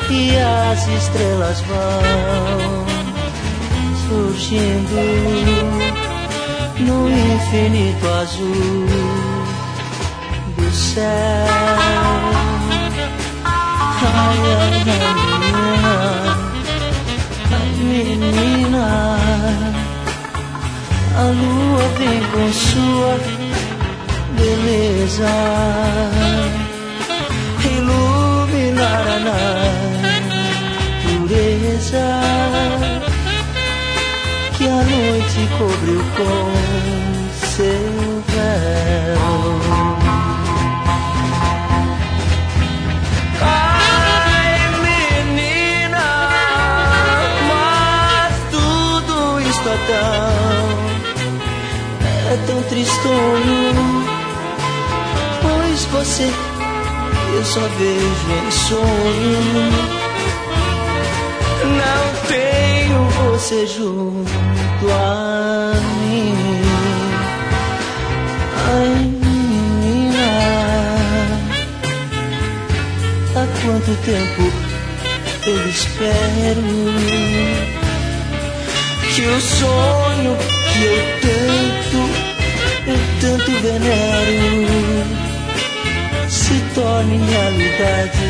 e as estrelas vão surgindo no infinito azul do céu. Ai, ai, menina, a lua vem com sua beleza iluminar a natureza que a noite cobriu com seu véu. Ai, menina, mas tudo isto é tão tristonho, pois você eu só vejo em sonho. Não tenho você junto a mim. Ai, menina, há quanto tempo eu espero que o sonho que eu tanto venero se torne realidade,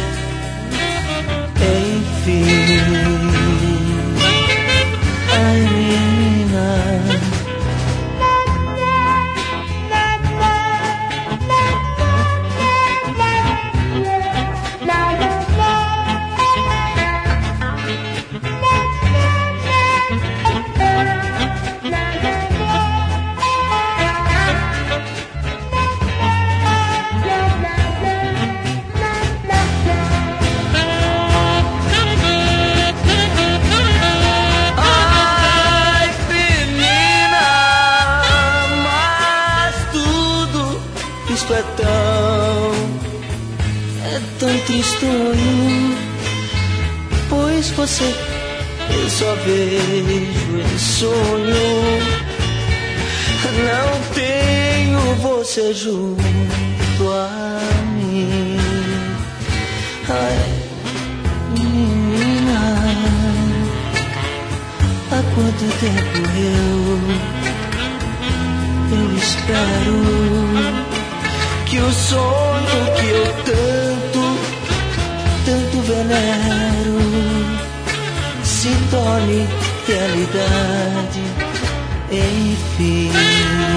enfim. Ai, menina, isto é tão tristonho, pois você eu só vejo em sonho. Não tenho você junto a mim. Ai, menina, há quanto tempo eu espero que o sonho que eu tanto venero se torne realidade, enfim.